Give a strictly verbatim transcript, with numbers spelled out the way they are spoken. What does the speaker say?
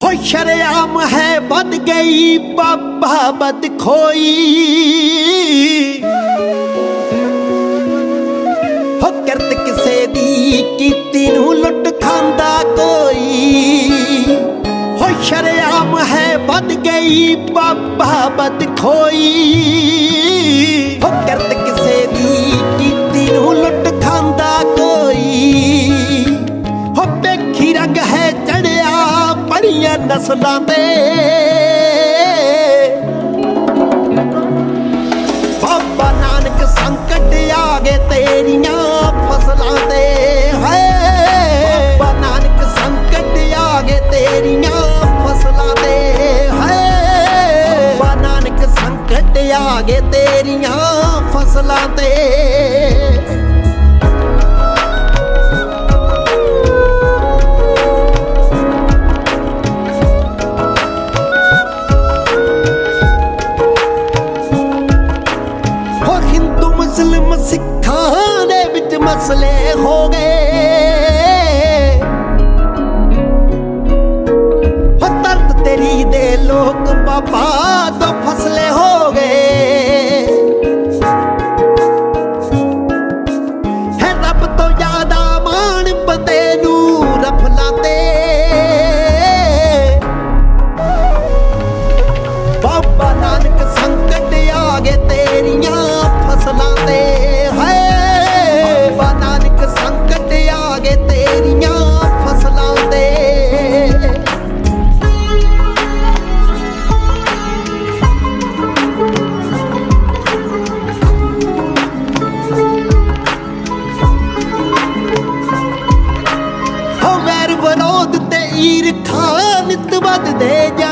हो शरेआम है बद गई बाबा बद खोई। हो करत किसे दी कीती नूं लुट खांदा कोई। हो शरेआम है बद गई बाबा बद खोई। हो करत किसे दी कीती नूं लुट खांदा कोई। हो देखी रंग है चढ़िया बड़ियां नस्लां ते। बाबा नानक संकट आ गए तेरियां फसलां ते। है बाबा नानक संकट आ गए तेरियां फसलां ते। है बाबा नानक संकट आ गए तेरियां फसलां ते। मुस्लिम सिखां दे विच मसले हो गए। हो दर्द तेरी दे लोग बाबा तो फसले हो गए। है रब तो ज्यादा मान बंदे नू रफलां ते। बाबा नानक संकट आ गए तेरियां फसलां ते। है बाबा नानक संकट आ गए तेरियां फसलां ते। हो वैर विरोध ते ईरखा नित बधदे जा।